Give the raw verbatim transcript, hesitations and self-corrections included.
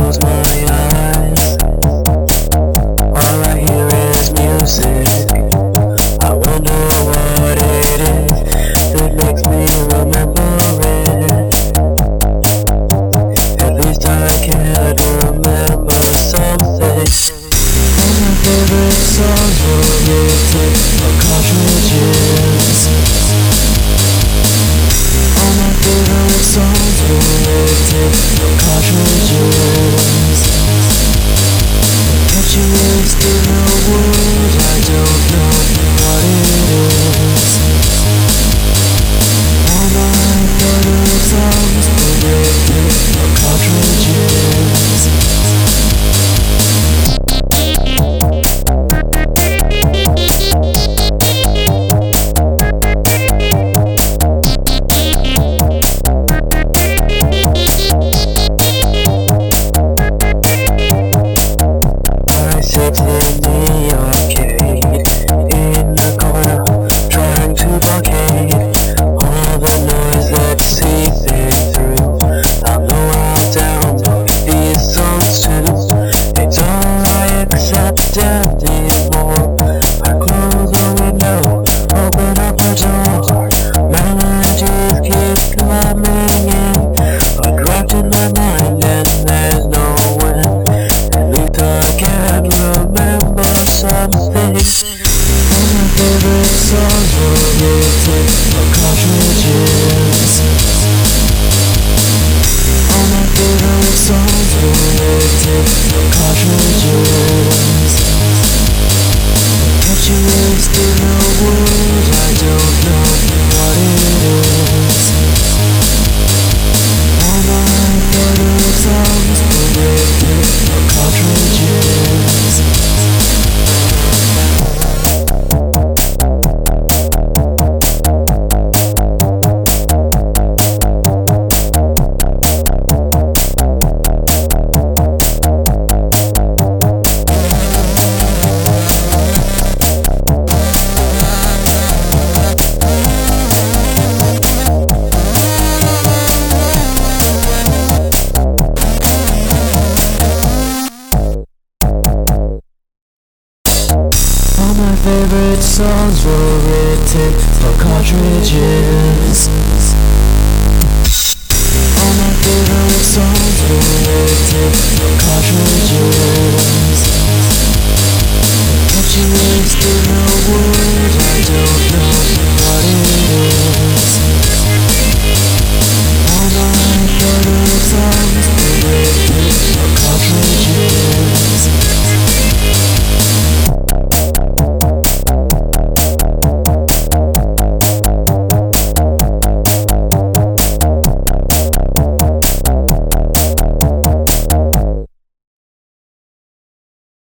close my eyes, all I hear is music. I wonder what it is that makes me remember it. At least I can remember something. All my favorite songs were written on cartridges. All my favorite songs were written on cartridges. But you wasted a word, I don't know what it is. All my favorite songs were written on cartridges. Sit in the arcade, in the corner, trying to blockade all the noise that's seeping through. I know I'll download these songs too. It's all I accept anymore. I close the window, open up the door. Melodies keep coming in, but wrapped in my mind and there's no end. At least I can remember something. All my favorite songs were written on cartridges. All my favorite songs were written on cartridges. But you wasted a word, I don't know what it is. All my favorite songs were written on cartridges. All my favorite songs were written on cartridges.